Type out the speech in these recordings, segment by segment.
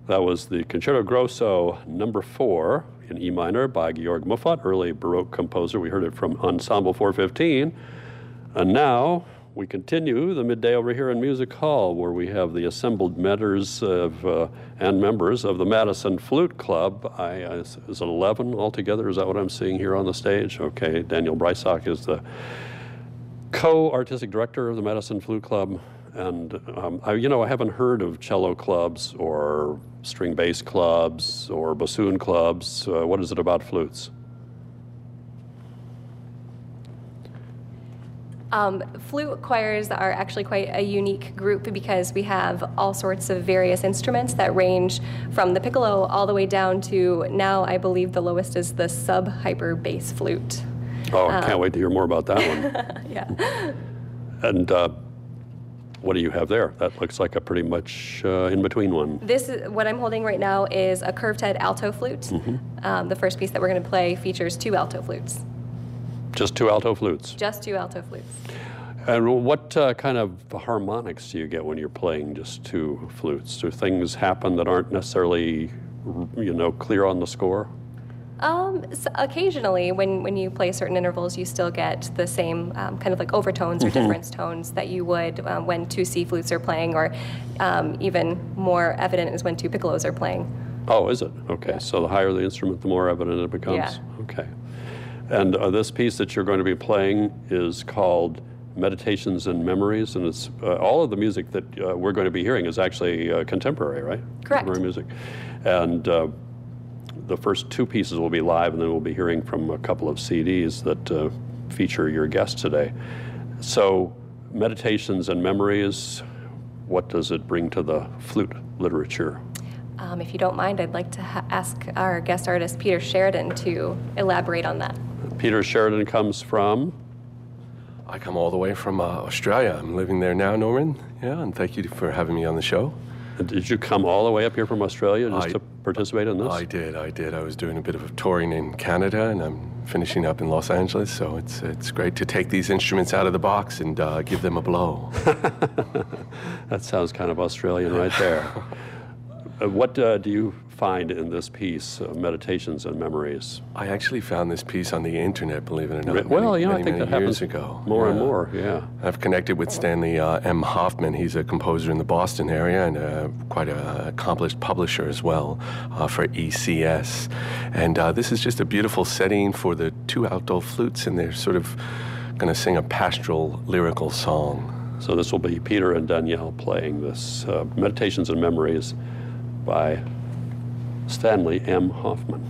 That was the Concerto Grosso number 4 in E minor by Georg Muffat, early Baroque composer. We heard it from Ensemble 415. And now we continue the midday over here in Music Hall, where we have the assembled members and members of the Madison Flute Club. Is it 11 altogether? Is that what I'm seeing here on the stage? Okay, Daniel Brysock is the co-artistic director of the Madison Flute Club. And, I haven't heard of cello clubs or string bass clubs or bassoon clubs. What is it about flutes? Flute choirs are actually quite a unique group because we have all sorts of various instruments that range from the piccolo all the way down to now I believe the lowest is the sub-hyper bass flute. Oh, I can't wait to hear more about that one. Yeah. And what do you have there? That looks like a pretty much in-between one. This is what I'm holding right now is a curved head alto flute. Mm-hmm. The first piece that we're going to play features 2 alto flutes. Just 2 alto flutes? Just 2 alto flutes. And what kind of harmonics do you get when you're playing just 2 flutes? Do things happen that aren't necessarily, clear on the score? So occasionally, when you play certain intervals, you still get the same kind of like overtones or difference tones that you would when 2 C flutes are playing, or even more evident is when 2 piccolos are playing. Oh, is it? Okay, Yeah. so the higher the instrument, the more evident it becomes? Yeah. Okay. And this piece that you're going to be playing is called Meditations and Memories, and it's all of the music that we're going to be hearing is actually contemporary, right? Correct. Contemporary music. And the first 2 pieces will be live, and then we'll be hearing from a couple of CDs that feature your guest today. So, Meditations and Memories, what does it bring to the flute literature? If you don't mind, I'd like to ask our guest artist, Peter Sheridan, to elaborate on that. Peter Sheridan comes from? I come all the way from Australia. I'm living there now, Norman. Yeah, and thank you for having me on the show. And did you come all the way up here from Australia just to participate in this? I did. I was doing a bit of touring in Canada, and I'm finishing up in Los Angeles, so it's great to take these instruments out of the box and give them a blow. That sounds kind of Australian right there. What do you find in this piece, Meditations and Memories? I actually found this piece on the internet, believe it or not. I think that happens ago. More and more, yeah. I've connected with Stanley M. Hoffman. He's a composer in the Boston area and quite an accomplished publisher as well for ECS. And this is just a beautiful setting for the 2 alto flutes, and they're sort of going to sing a pastoral lyrical song. So this will be Peter and Danielle playing this Meditations and Memories by Stanley M. Hoffman.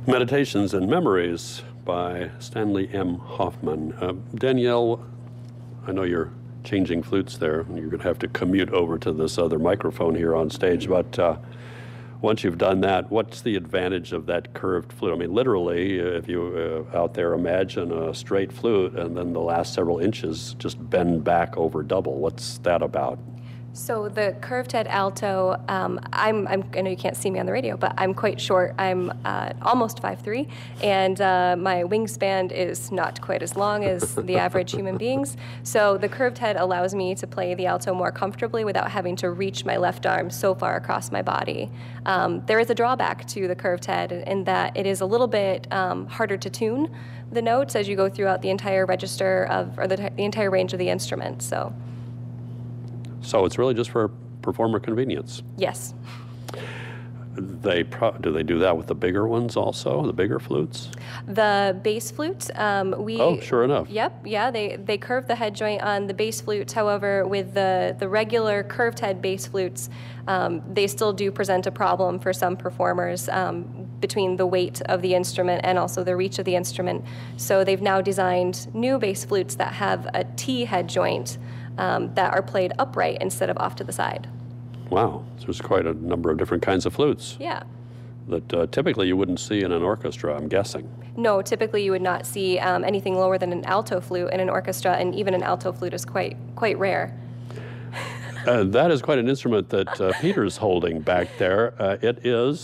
Meditations and Memories by Stanley M. Hoffman. Danielle, I know you're changing flutes there. You're going to have to commute over to this other microphone here on stage, but once you've done that, what's the advantage of that curved flute? I mean, literally, if you out there imagine a straight flute and then the last several inches just bend back over double. What's that about? So the curved head alto, I know you can't see me on the radio, but I'm quite short. I'm almost 5'3", and my wingspan is not quite as long as the average human beings. So the curved head allows me to play the alto more comfortably without having to reach my left arm so far across my body. There is a drawback to the curved head in that it is a little bit harder to tune the notes as you go throughout the entire register or the entire range of the instrument. So it's really just for performer convenience? Yes. Do they do that with the bigger ones also, the bigger flutes? The bass flutes, Oh, sure enough. Yep, yeah, they curve the head joint on the bass flutes. However, with the regular curved head bass flutes, they still do present a problem for some performers between the weight of the instrument and also the reach of the instrument. So they've now designed new bass flutes that have a T head joint that are played upright instead of off to the side. Wow, so there's quite a number of different kinds of flutes. Yeah. That typically you wouldn't see in an orchestra, I'm guessing. No, typically you would not see anything lower than an alto flute in an orchestra, and even an alto flute is quite rare. That is quite an instrument that Peter's holding back there. It's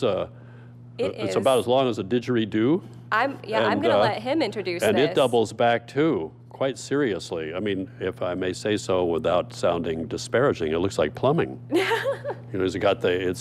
about as long as a didgeridoo. I'm going to let him introduce and this. And it doubles back too, quite seriously. I mean, if I may say so without sounding disparaging, it looks like plumbing. It's got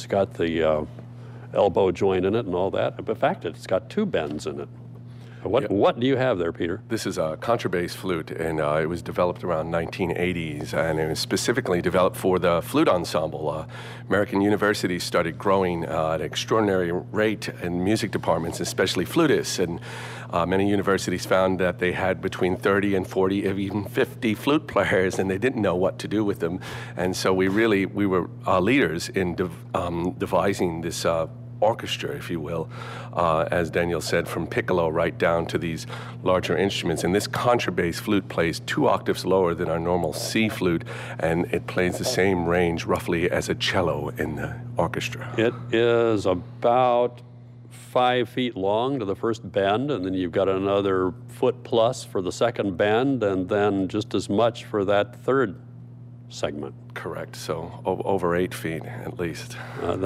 the elbow joint in it and all that. In fact, it's got two bends in it. What do you have there, Peter? This is a contrabass flute, and it was developed around 1980s, and it was specifically developed for the flute ensemble. American universities started growing at an extraordinary rate in music departments, especially flutists, and many universities found that they had between 30 and 40, even 50 flute players, and they didn't know what to do with them. And so we were leaders in devising this orchestra, if you will, as Daniel said, from piccolo right down to these larger instruments. And this contrabass flute plays 2 octaves lower than our normal C flute, and it plays the same range roughly as a cello in the orchestra. It is about 5 feet long to the first bend, and then you've got another foot plus for the second bend, and then just as much for that third segment. Correct. So over 8 feet at least.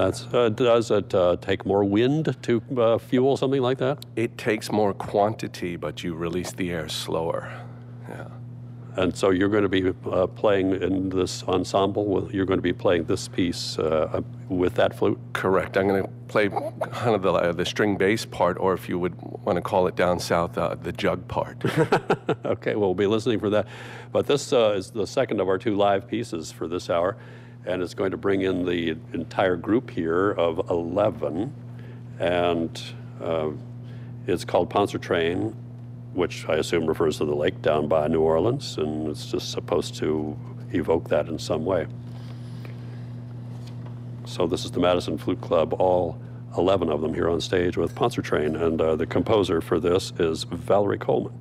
Does it take more wind to fuel something like that? It takes more quantity, but you release the air slower. Yeah. And so you're going to be playing in this ensemble. You're going to be playing this piece with that flute. Correct. I'm going to play kind of the string bass part, or if you would want to call it down south, the jug part. Okay, well, we'll be listening for that. But this is the second of our 2 live pieces for this hour, and it's going to bring in the entire group here of 11, and it's called Pontchartrain, which I assume refers to the lake down by New Orleans, and it's just supposed to evoke that in some way. So this is the Madison Flute Club, all 11 of them here on stage with Pontchartrain, and the composer for this is Valerie Coleman.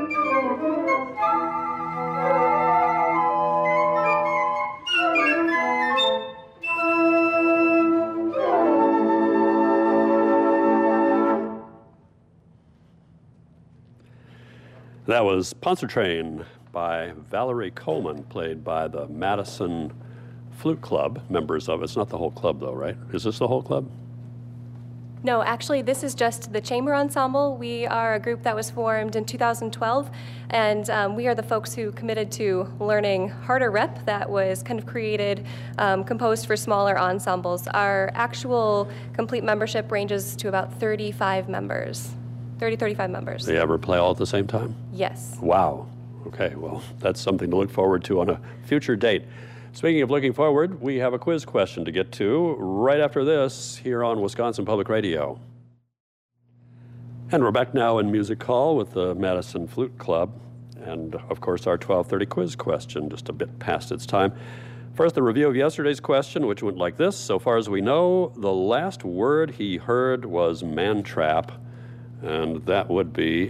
That was Pontchartrain by Valerie Coleman, played by the Madison Flute Club, members of it. It's not the whole club, though, right? Is this the whole club? No, actually, this is just the chamber ensemble. We are a group that was formed in 2012, and we are the folks who committed to learning harder rep that was kind of created, composed for smaller ensembles. Our actual complete membership ranges to about 35 members. 35 members. Do you ever play all at the same time? Yes. Wow. Okay, well, that's something to look forward to on a future date. Speaking of looking forward, we have a quiz question to get to right after this here on Wisconsin Public Radio. And we're back now in Music Hall with the Madison Flute Club. And, of course, our 12:30 quiz question, just a bit past its time. First, the review of yesterday's question, which went like this. So far as we know, the last word he heard was man-trap. And that would be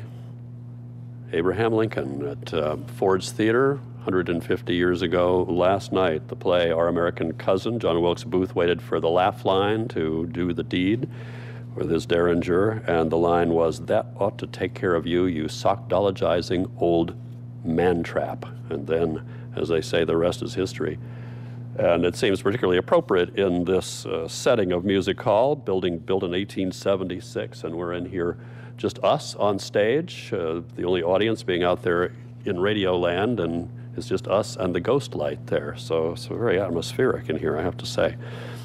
Abraham Lincoln at Ford's Theater 150 years ago last night. The play Our American Cousin, John Wilkes Booth waited for the laugh line to do the deed with his derringer, and the line was, "That ought to take care of you, you sock-dologizing old man-trap." And then, as they say, the rest is history. And it seems particularly appropriate in this setting of Music Hall, built in 1876, and we're in here just us on stage, the only audience being out there in radio land, and it's just us and the ghost light there. So very atmospheric in here, I have to say.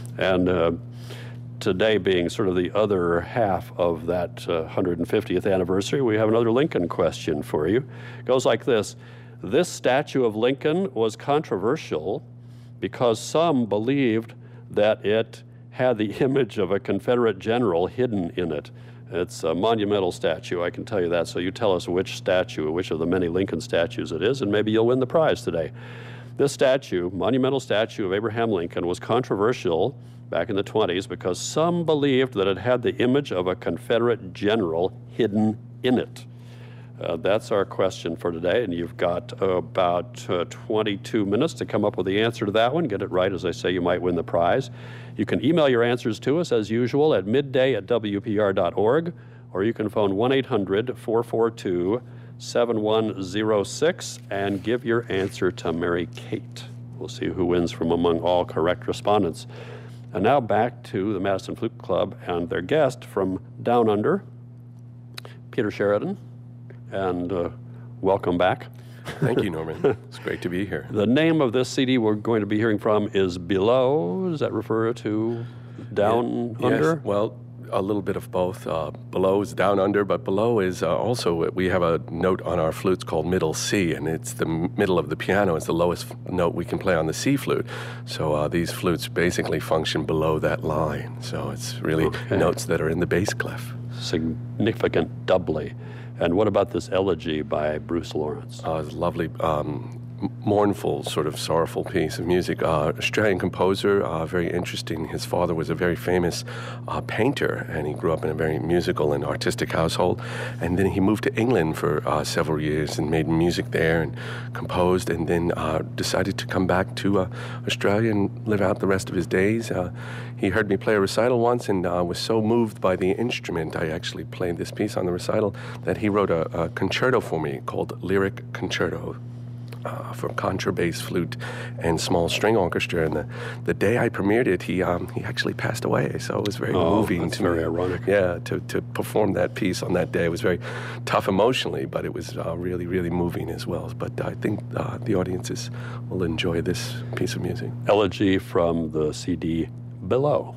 And today being sort of the other half of that 150th anniversary, we have another Lincoln question for you. It goes like this. This statue of Lincoln was controversial because some believed that it had the image of a Confederate general hidden in it. It's a monumental statue, I can tell you that. So you tell us which statue, which of the many Lincoln statues it is, and maybe you'll win the prize today. This statue, monumental statue of Abraham Lincoln, was controversial back in the 20s because some believed that it had the image of a Confederate general hidden in it. That's our question for today, and you've got about 22 minutes to come up with the answer to that one. Get it right, as I say, you might win the prize. You can email your answers to us, as usual, at midday@wpr.org, or you can phone 1-800-442-7106 and give your answer to Mary Kate. We'll see who wins from among all correct respondents. And now back to the Madison Flute Club and their guest from Down Under, Peter Sheridan. And welcome back. Thank you, Norman. It's great to be here. The name of this CD we're going to be hearing from is Below. Does that refer to Down Under? Yes, well, a little bit of both. Below is Down Under, but Below is also, we have a note on our flutes called middle C, and it's the middle of the piano. It's the lowest note we can play on the C flute. So these flutes basically function below that line. So it's really notes that are in the bass clef. Significant doubly. And what about this elegy by Bruce Lawrence? It's a lovely, mournful, sort of sorrowful piece of music. Australian composer, very interesting. His father was a very famous painter, and he grew up in a very musical and artistic household. And then he moved to England for several years and made music there and composed, and then decided to come back to Australia and live out the rest of his days. He heard me play a recital once and was so moved by the instrument, I actually played this piece on the recital, that he wrote a concerto for me called Lyric Concerto for contrabass, flute, and small string orchestra. And the day I premiered it, he actually passed away. So it was very moving to me. Very ironic. Yeah, to perform that piece on that day. It was very tough emotionally, but it was really, really moving as well. But I think the audiences will enjoy this piece of music. Elegy from the CD Below.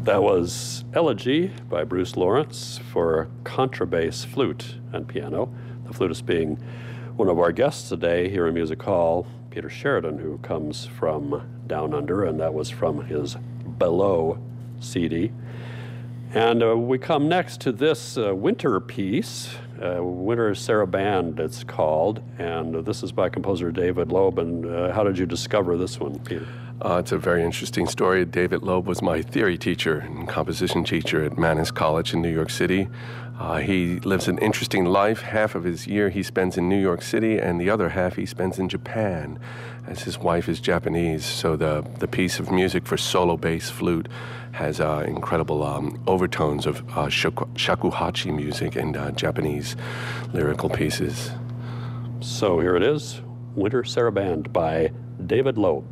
That was Elegy by Bruce Lawrence for contrabass flute and piano. The flutist being one of our guests today here in Music Hall, Peter Sheridan, who comes from Down Under, and that was from his Below CD. And we come next to this winter piece, Winter Saraband it's called, and this is by composer David Loeb. And how did you discover this one, Peter? It's a very interesting story. David Loeb was my theory teacher and composition teacher at Mannes College in New York City. He lives an interesting life. Half of his year he spends in New York City, and the other half he spends in Japan, as his wife is Japanese. So the piece of music for solo bass flute has incredible overtones of shakuhachi music and Japanese lyrical pieces. So here it is, Winter Saraband by David Loeb.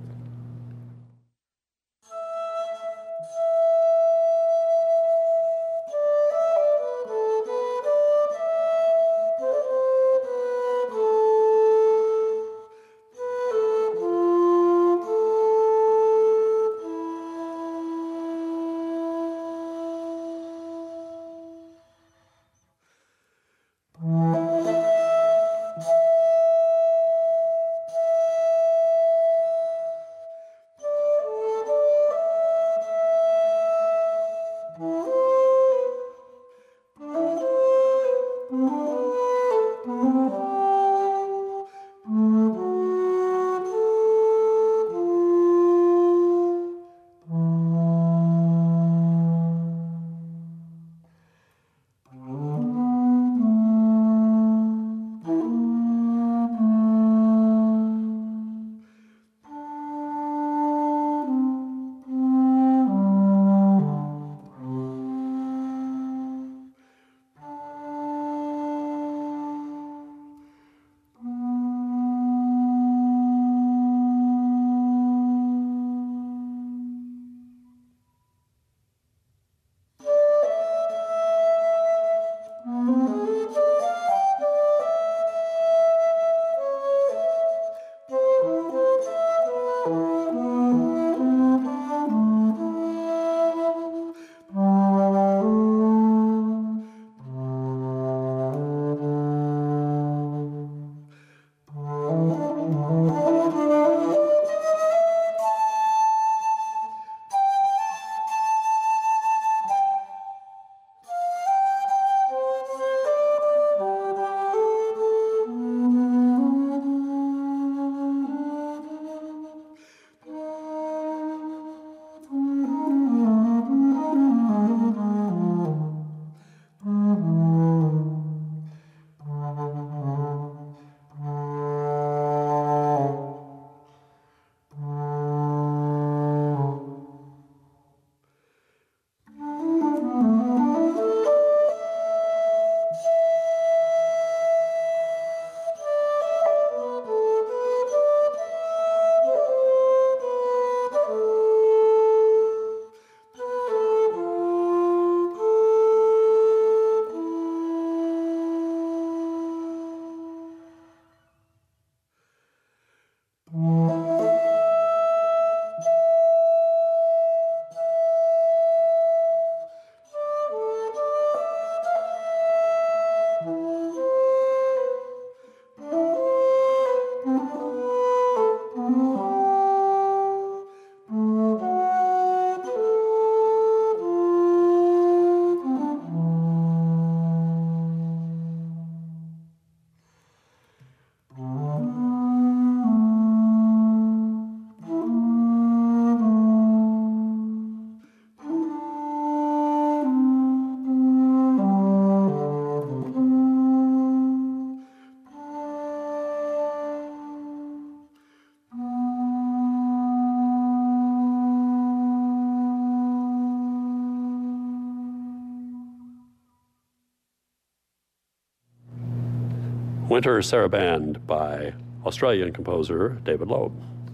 Winter Saraband by Australian composer David Loeb,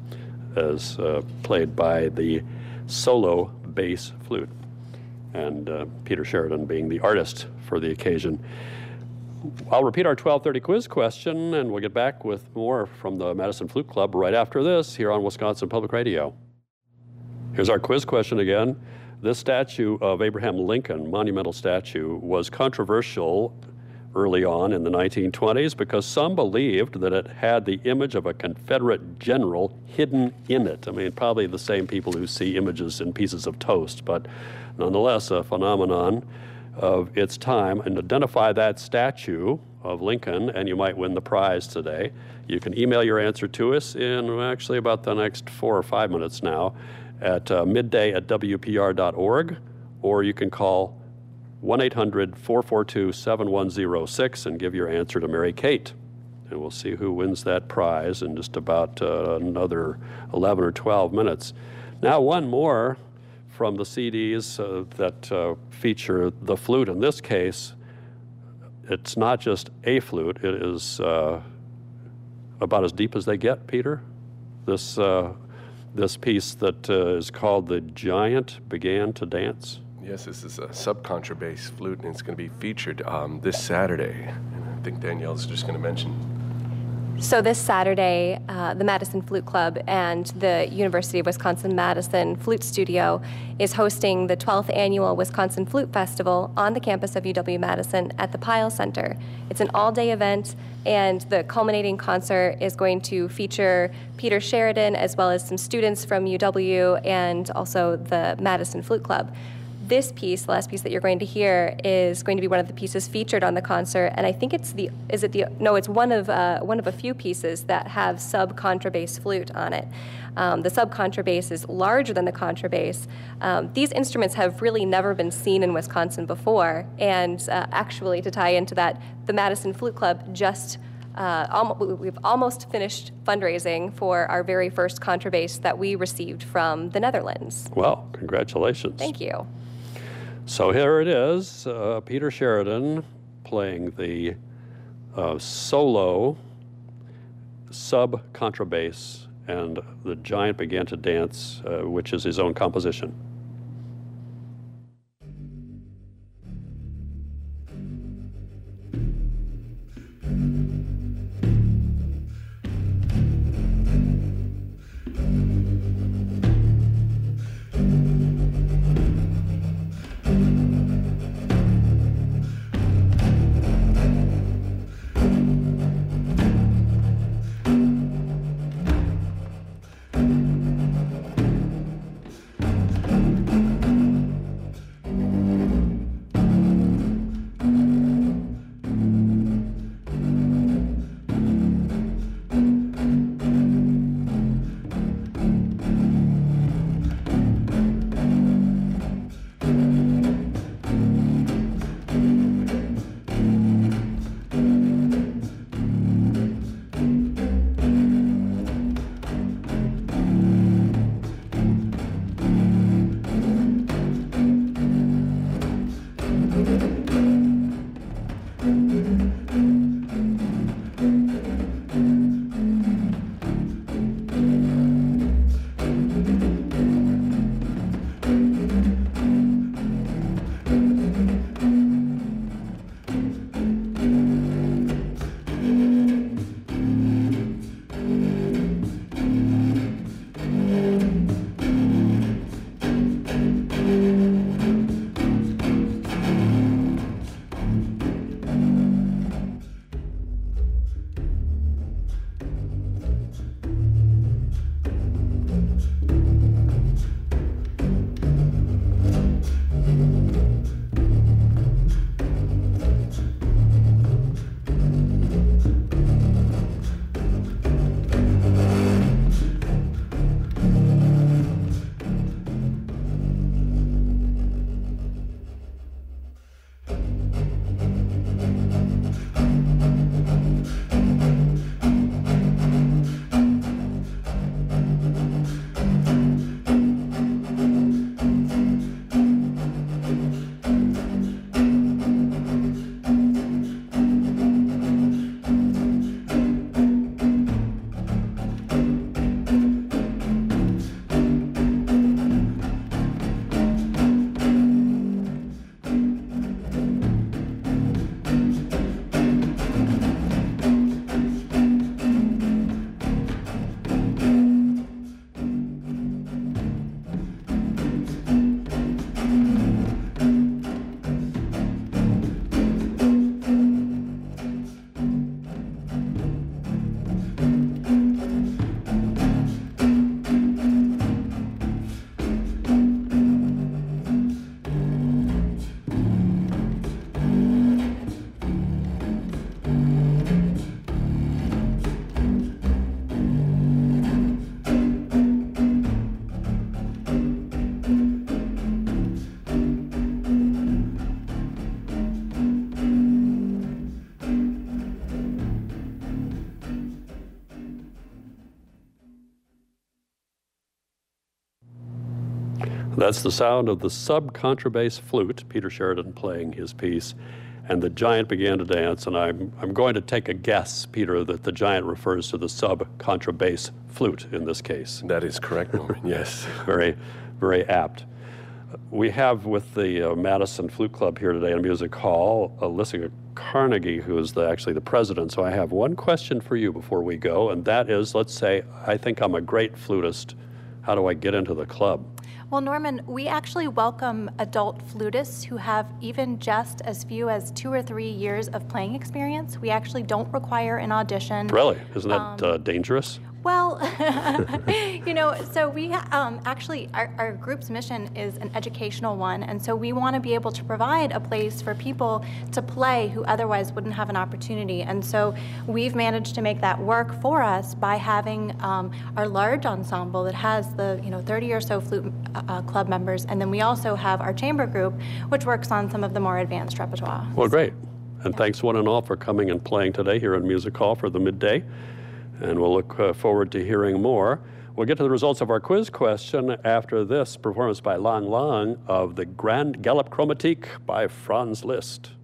as played by the solo bass flute, and Peter Sheridan being the artist for the occasion. I'll repeat our 12:30 quiz question, and we'll get back with more from the Madison Flute Club right after this here on Wisconsin Public Radio. Here's our quiz question again. This statue of Abraham Lincoln, monumental statue, was controversial early on in the 1920s because some believed that it had the image of a Confederate general hidden in it. I mean, probably the same people who see images in pieces of toast, but nonetheless a phenomenon of its time. And identify that statue of Lincoln, and you might win the prize today. You can email your answer to us in actually about the next 4 or 5 minutes now at midday@wpr.org, or you can call 1-800-442-7106 and give your answer to Mary Kate. And we'll see who wins that prize in just about another 11 or 12 minutes. Now, one more from the CDs that feature the flute. In this case, it's not just a flute, it is about as deep as they get, Peter. This piece that is called The Giant Began to Dance. Yes, this is a subcontrabass flute, and it's going to be featured this Saturday. And I think Danielle's just going to mention. So this Saturday, the Madison Flute Club and the University of Wisconsin-Madison Flute Studio is hosting the 12th Annual Wisconsin Flute Festival on the campus of UW-Madison at the Pyle Center. It's an all-day event, and the culminating concert is going to feature Peter Sheridan as well as some students from UW and also the Madison Flute Club. This piece, the last piece that you're going to hear, is going to be one of the pieces featured on the concert, and I think it's one of a few pieces that have sub-contrabass flute on it. The sub-contrabass is larger than the contrabass. These instruments have really never been seen in Wisconsin before, and actually, to tie into that, the Madison Flute Club we've almost finished fundraising for our very first contrabass that we received from the Netherlands. Well, congratulations. Thank you. So here it is, Peter Sheridan playing the solo sub-contrabass, and The Giant Began to Dance, which is his own composition. That's the sound of the sub-contrabass flute, Peter Sheridan playing his piece, and the giant began to dance, and I'm going to take a guess, Peter, that the giant refers to the sub-contrabass flute in this case. That is correct, Norman, yes. Very, very apt. We have with the Madison Flute Club here today in Music Hall, Alyssa Carnegie, who is actually the president. So I have one question for you before we go, and that is, let's say I think I'm a great flutist. How do I get into the club? Well, Norman, we actually welcome adult flutists who have even just as few as 2 or 3 years of playing experience. We actually don't require an audition. Really? Isn't that dangerous? Well, so we actually, our group's mission is an educational one, and so we want to be able to provide a place for people to play who otherwise wouldn't have an opportunity. And so we've managed to make that work for us by having our large ensemble that has the 30 or so flute club members, and then we also have our chamber group, which works on some of the more advanced repertoire. Well, great. And thanks one and all for coming and playing today here in Music Hall for the midday. And we'll look forward to hearing more. We'll get to the results of our quiz question after this performance by Lang Lang of the Grand Galop Chromatique by Franz Liszt.